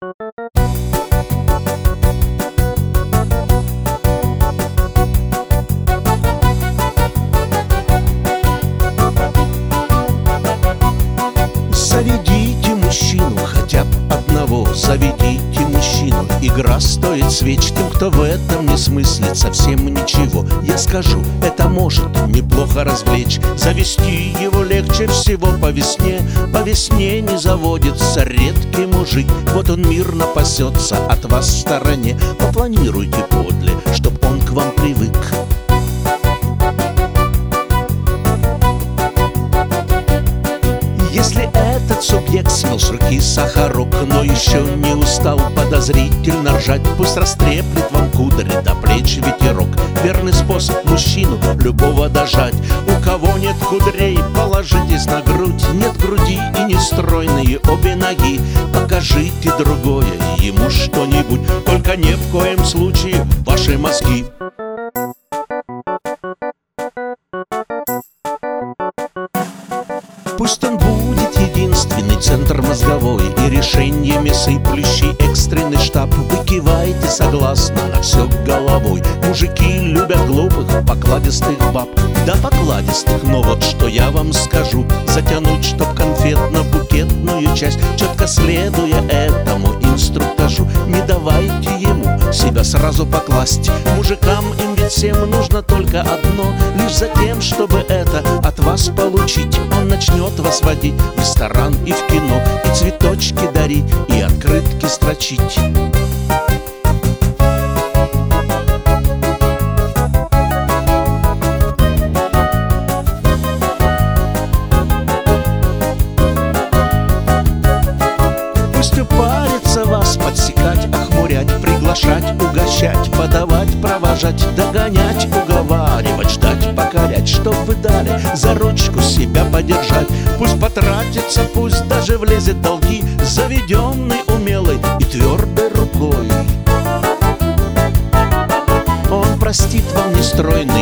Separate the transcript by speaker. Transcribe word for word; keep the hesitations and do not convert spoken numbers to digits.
Speaker 1: Заведите мужчину, хотя бы одного. Заведите мужчину, игра стоит свеч. Тем, кто в этом не смыслит совсем ничего, я скажу, это может неплохо развлечь. Завести его легче всего по весне. По весне не заводится редкий мужик. Вот он мирно пасется от вас в стороне. Попланируйте подле, чтоб он к вам привык. Если этот субъект смел с руки сахарок, но еще не устал подозрительно ржать, пусть растреплет вам кудри до плеч ветерок. Верный способ мужчину любого дожать. У кого нет кудрей, положитесь на грудь. Нет груди и не стройные обе ноги. Покажите другое ему что-нибудь, только ни в коем случае ваши мозги. Пусть он будет единственный центр мозговой и решениями сыплющий экстренный штаб. Вы киваете согласно на все головой. Мужики любят глупых, покладистых баб. Да покладистых, но вот что я вам скажу: затянуть, чтоб конфетно-букетную часть, четко следуя этому инструктажу. Не давайте ему себя сразу покласть. Мужикам им ведь всем нужно только одно, лишь за тем, чтобы это от вас получить. Он начнет вас водить в ресторан и в кино, и цветочки дарить, и открытки строчить. Пусть упарится вас подсекать, охмурять, приглашать, угощать, подавать, провожать, догонять, уговаривать, ждать, покорять, чтоб вы дали за ручку себя подержать. Пусть потратится, пусть даже влезет в долги, заведенный, умелой и твердой рукой. Он простит вам нестройный